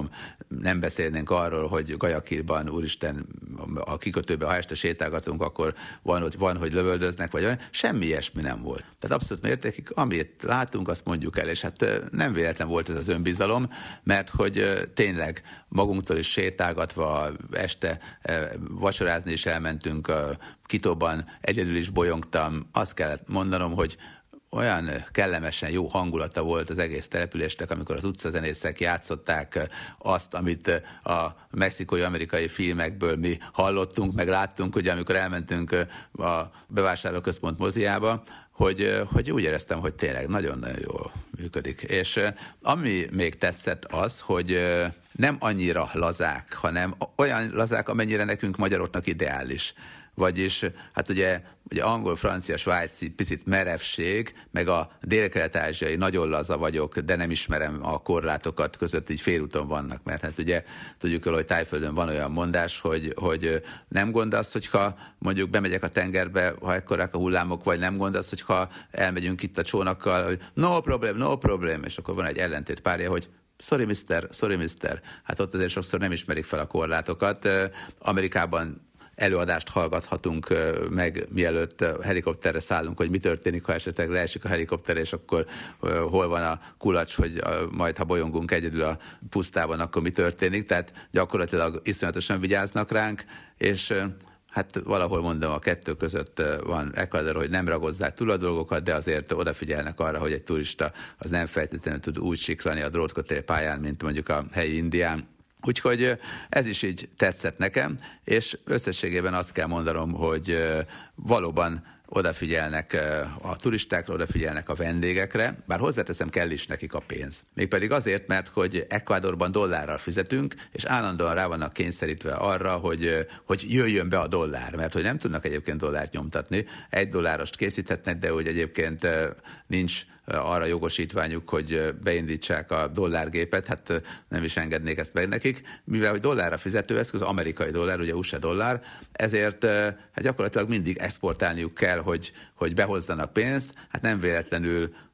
S1: nem beszélnénk arról, hogy Guayaquilban, úristen, a kikötőben, ha este sétálgatunk, akkor van, hogy lövöldöznek, vagy olyan. Semmi ilyesmi nem volt. Tehát abszolút mértékig, amit látunk, azt mondjuk el, és hát nem véletlen volt ez az önbizalom, mert hogy tényleg magunktól is sétálgatva este vacsorázni is elmentünk, Quitóban egyedül is bolyongtam, azt kellett mondanom, hogy olyan kellemesen jó hangulata volt az egész településnek, amikor az utcazenészek játszották azt, amit a mexikói-amerikai filmekből mi hallottunk, meg láttunk, ugye amikor elmentünk a bevásárlóközpont moziába, hogy úgy éreztem, hogy tényleg nagyon-nagyon jól működik. És ami még tetszett az, hogy nem annyira lazák, hanem olyan lazák, amennyire nekünk magyaroknak ideális. Vagyis, hát ugye angol, francia, svájci picit merevség, meg a dél-kelet-ázsiai nagyon laza vagyok, de nem ismerem a korlátokat között, így félúton vannak, mert hát ugye tudjuk el, hogy Tájföldön van olyan mondás, hogy nem gond az, hogyha mondjuk bemegyek a tengerbe, ha ekkorák a hullámok, vagy nem gond az, hogyha elmegyünk itt a csónakkal, hogy no problem, és akkor van egy ellentét párja, hogy sorry mister. Hát ott azért sokszor nem ismerik fel a korlátokat. Amerikában előadást hallgathatunk meg, mielőtt helikopterre szállunk, hogy mi történik, ha esetleg leesik a helikopter, és akkor hol van a kulacs, hogy majd, ha bolyongunk egyedül a pusztában, akkor mi történik. Tehát gyakorlatilag iszonyatosan vigyáznak ránk, és hát valahol mondom, a kettő között van Ecuador, hogy nem ragozzák túl a dolgokat, de azért odafigyelnek arra, hogy egy turista az nem feltétlenül tud úgy siklani a drótkötél pályán, mint mondjuk a helyi indián. Úgyhogy ez is így tetszett nekem, és összességében azt kell mondanom, hogy valóban odafigyelnek a turistákra, odafigyelnek a vendégekre, bár hozzáteszem, kell is nekik a pénz. Mégpedig azért, mert hogy Ecuadorban dollárral fizetünk, és állandóan rá vannak kényszerítve arra, hogy jöjjön be a dollár, mert hogy nem tudnak egyébként dollárt nyomtatni. $1 készíthetnek, de úgy egyébként nincs arra jogosítványuk, hogy beindítsák a dollárgépet, hát nem is engednék ezt meg nekik, mivel hogy dollárra fizetőeszköz, amerikai dollár, ugye USA dollár, ezért hát gyakorlatilag mindig exportálniuk kell, hogy behozzanak pénzt, hát nem véletlenül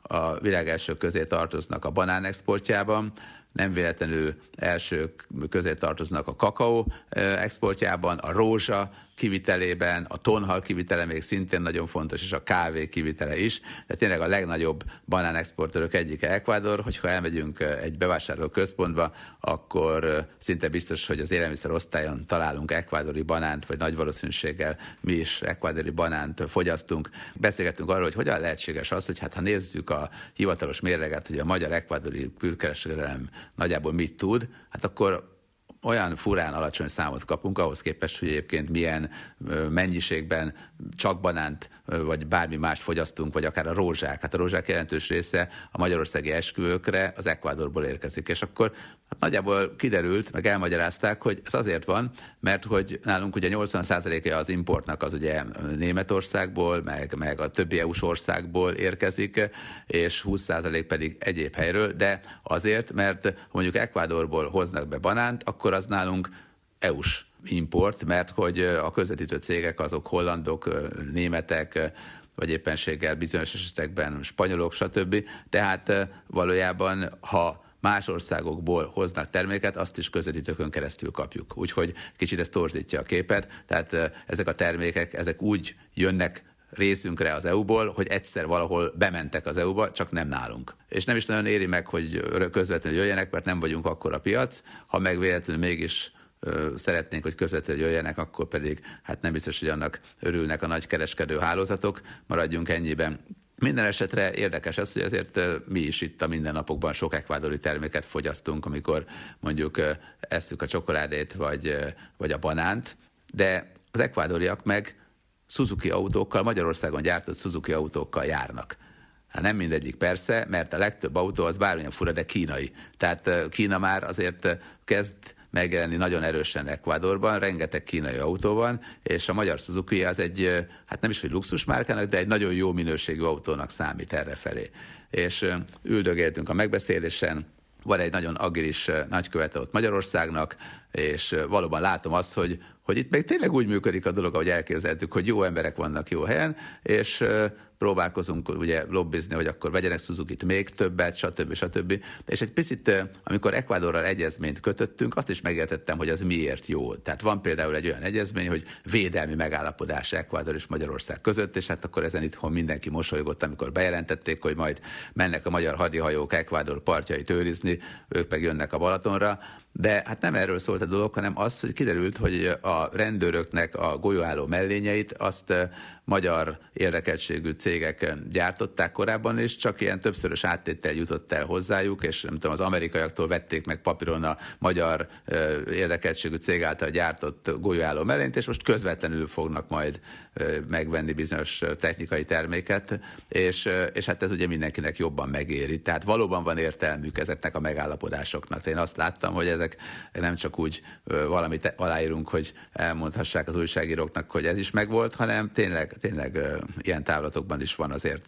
S1: a világ elsők közé tartoznak a banán exportjában, nem véletlenül elsők közé tartoznak a kakaó exportjában, a rózsa kivitelében, a tonhal kivitele még szintén nagyon fontos, és a kávé kivitele is. De tényleg a legnagyobb banánexportőrök egyike Ecuador, hogyha elmegyünk egy bevásárló központba, akkor szinte biztos, hogy az élelmiszer osztályon találunk ekvádori banánt, vagy nagy valószínűséggel mi is ekvádori banánt fogyasztunk. Beszélgettünk arról, hogy hogyan lehetséges az, hogy hát ha nézzük a hivatalos mérleget, hogy a magyar-ekvádori külkereskedelem nagyjából mit tud, hát akkor olyan furán alacsony számot kapunk, ahhoz képest, hogy egyébként milyen mennyiségben csak banánt, vagy bármi mást fogyasztunk, vagy akár a rózsák. Hát a rózsák jelentős része a magyarországi esküvőkre az Ecuadorból érkezik. És akkor hát nagyjából kiderült, meg elmagyarázták, hogy ez azért van, mert hogy nálunk ugye 80%-a az importnak az ugye Németországból, meg a többi EU-s országból érkezik, és 20% pedig egyéb helyről, de azért, mert mondjuk Ecuadorból hoznak be banánt, akkor az nálunk EU-s import, mert hogy a közvetítő cégek azok hollandok, németek, vagy éppenséggel bizonyos esetekben spanyolok, stb. Tehát valójában, ha más országokból hoznak terméket, azt is közvetítőkön keresztül kapjuk. Úgyhogy kicsit ez torzítja a képet, tehát ezek a termékek, ezek úgy jönnek részünkre az EU-ból, hogy egyszer valahol bementek az EU-ba, csak nem nálunk. És nem is nagyon éri meg, hogy közvetlenül jöjjenek, mert nem vagyunk akkora piac, ha meg véletlenül mégis szeretnénk, hogy közvetlenül jöjjenek, akkor pedig hát nem biztos, hogy annak örülnek a nagy kereskedő hálózatok, maradjunk ennyiben. Minden esetre érdekes az, hogy azért mi is itt a mindennapokban sok ekvádori terméket fogyasztunk, amikor mondjuk esszük a csokoládét vagy a banánt, de az ekvádoriak meg Suzuki autókkal, Magyarországon gyártott Suzuki autókkal járnak. Hát nem mindegyik persze, mert a legtöbb autó az bármilyen fura, de kínai. Tehát Kína már azért kezd megjelenni nagyon erősen Ecuadorban, rengeteg kínai autó van, és a magyar Suzuki az egy, hát nem is hogy luxusmárkának, de egy nagyon jó minőségű autónak számít errefelé. És üldögéltünk a megbeszélésen, van egy nagyon agilis nagykövete ott Magyarországnak, és valóban látom azt, hogy itt még tényleg úgy működik a dolog, ahogy elképzeltük, hogy jó emberek vannak jó helyen, és próbálkozunk ugye lobbizni, hogy akkor vegyenek Suzukit még többet, stb. És egy picit, amikor Ecuadorral egyezményt kötöttünk, azt is megértettem, hogy az miért jó. Tehát van például egy olyan egyezmény, hogy védelmi megállapodás Ecuador és Magyarország között, és hát akkor ezen itthon mindenki mosolygott, amikor bejelentették, hogy majd mennek a magyar hadihajók Ecuador partjait őrizni, ők meg jönnek a Balatonra. De hát nem erről szólt a dolog, hanem az, hogy kiderült, hogy a rendőröknek a golyóálló mellényeit azt magyar érdekeltségű cégek gyártották korábban, és csak ilyen többszörös áttétel jutott el hozzájuk, és nem tudom, az amerikaiaktól vették meg papíron a magyar érdekeltségű cég által gyártott golyóálló mellényt, és most közvetlenül fognak majd megvenni bizonyos technikai terméket, és hát ez ugye mindenkinek jobban megéri. Tehát valóban van értelmük ezeknek a megállapodásoknak. Én azt láttam, hogy ezek nem csak úgy valamit aláírunk, hogy elmondhassák az újságíróknak, hogy ez is megvolt, hanem tényleg ilyen távlatokban is van az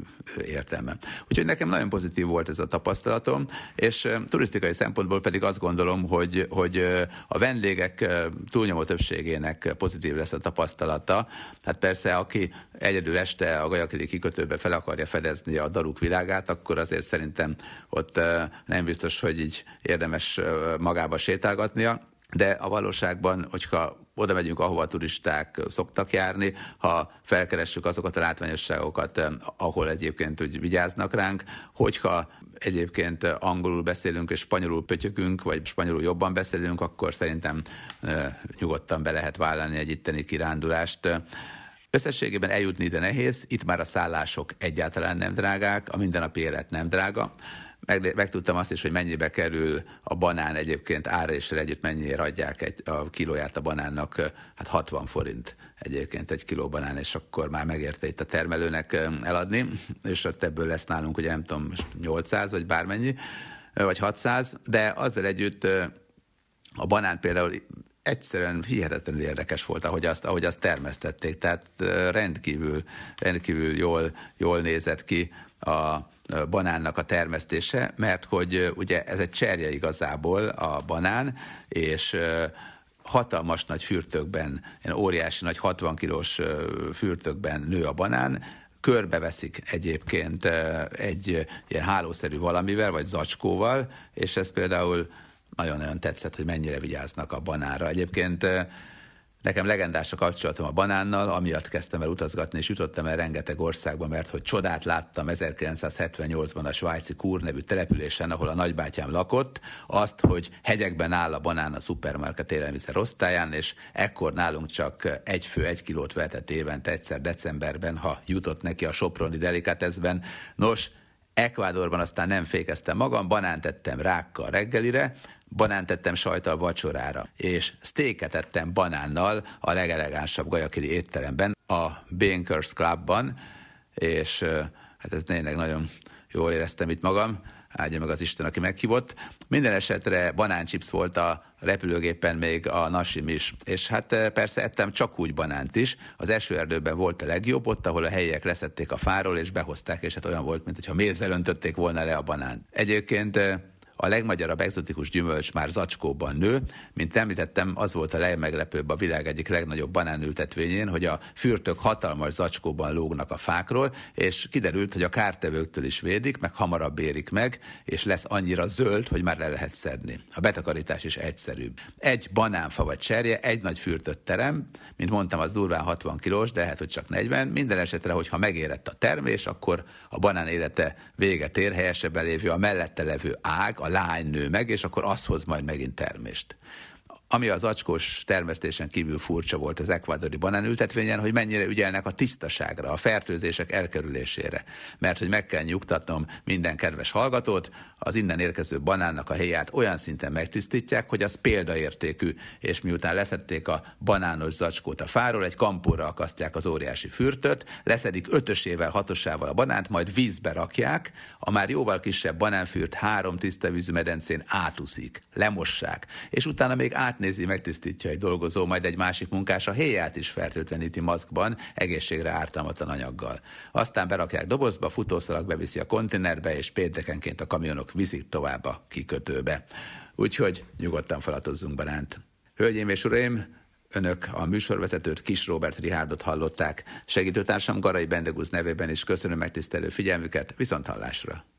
S1: értelme. Úgyhogy nekem nagyon pozitív volt ez a tapasztalatom, és turisztikai szempontból pedig azt gondolom, hogy a vendégek túlnyomó többségének pozitív lesz a tapasztalata. Hát persze, aki egyedül este a Guayaquili kikötőbe fel akarja fedezni a daluk világát, akkor azért szerintem ott nem biztos, hogy így érdemes magába sétálgatnia, de a valóságban, hogyha oda megyünk, ahova a turisták szoktak járni, ha felkeressük azokat a látványosságokat, ahol egyébként úgy vigyáznak ránk, hogyha egyébként angolul beszélünk és spanyolul pötyögünk, vagy spanyolul jobban beszélünk, akkor szerintem nyugodtan be lehet vállalni egy itteni kirándulást. Összességében eljutni ide nehéz, itt már a szállások egyáltalán nem drágák, a mindennapi élet nem drága. Megtudtam azt is, hogy mennyibe kerül a banán egyébként árésre együtt, mennyiért adják a kilóját a banánnak, hát 60 forint egyébként egy kiló banán, és akkor már megérte itt a termelőnek eladni, és ott ebből lesz nálunk, ugye nem tudom, 800 vagy bármennyi, vagy 600, de azzal együtt a banán például egyszerűen hihetetlenül érdekes volt, ahogy azt termesztették, tehát rendkívül jól nézett ki a banánnak a termesztése, mert hogy ugye ez egy cserje igazából a banán, és hatalmas nagy fürtökben, ilyen óriási nagy 60 kilós fürtökben nő a banán, körbeveszik egyébként egy ilyen hálószerű valamivel, vagy zacskóval, és ez például nagyon-nagyon tetszett, hogy mennyire vigyáznak a banánra. Egyébként nekem legendás a kapcsolatom a banánnal, amiatt kezdtem el utazgatni, és jutottam el rengeteg országba, mert hogy csodát láttam 1978-ban a svájci Kur nevű településen, ahol a nagybátyám lakott, azt, hogy hegyekben áll a banán a szupermarket élelmiszer osztályán, és ekkor nálunk csak egy fő 1 kilót vehetett évente egyszer decemberben, ha jutott neki a soproni delikateszben. Nos, Ecuadorban aztán nem fékeztem magam, banánt tettem rákkal reggelire, banánt tettem sajttal vacsorára, és steaket tettem banánnal a legelegánsabb guayaquili étteremben, a Bankers Clubban, és hát ez tényleg nagyon jól éreztem itt magam, áldja meg az Isten, aki meghívott. Minden esetre banánchips volt a repülőgépen, még a nasim is, és hát persze ettem csak úgy banánt is. Az esőerdőben volt a legjobb, ott, ahol a helyiek leszették a fáról, és behozták, és hát olyan volt, mintha mézzel öntötték volna le a banánt. Egyébként a legmagyarabb egzotikus gyümölcs már zacskóban nő. Mint említettem, az volt a legmeglepőbb a világ egyik legnagyobb banánültetvényén, hogy a fürtök hatalmas zacskóban lógnak a fákról, és kiderült, hogy a kártevőktől is védik, meg hamarabb érik meg, és lesz annyira zöld, hogy már le lehet szedni. A betakarítás is egyszerűbb. Egy banánfa vagy cserje, egy nagy fürtött terem, mint mondtam, az durván 60 kilós, de lehet, hogy csak 40. Minden esetre, hogyha megérett a termés, akkor a banán élete véget ér, helyesebben lévő a mellette levő ág, a lány nő meg, és akkor az hoz majd megint termést. Ami az zacskós termesztésen kívül furcsa volt az ekvádori banánültetvényen, hogy mennyire ügyelnek a tisztaságra, a fertőzések elkerülésére. Mert hogy meg kell nyugtatnom minden kedves hallgatót, az innen érkező banánnak a héját olyan szinten megtisztítják, hogy az példaértékű, és miután leszették a banános zacskót a fáról, egy kampóra akasztják az óriási fürtöt, leszedik 5-ösével, 6-osával a banánt, majd vízbe rakják, a már jóval kisebb banánfürt 3 tiszta vízű medencén átúszik, lemossák, és utána még átnézi, megtisztítja egy dolgozó, majd egy másik munkás a héját is fertőtleníti maszkban, egészségre ártalmatlan anyaggal. Aztán berakják dobozba, futószalag beviszi a konténerbe, és péntekenként a kamionok viszik tovább a kikötőbe. Úgyhogy nyugodtan falatozzunk banánt. Hölgyeim és uraim, önök a műsorvezetőt, Kis Róbert Rihárdot hallották. Segítőtársam Garai Bendegúz nevében is köszönöm megtisztelő figyelmüket, viszonthallásra.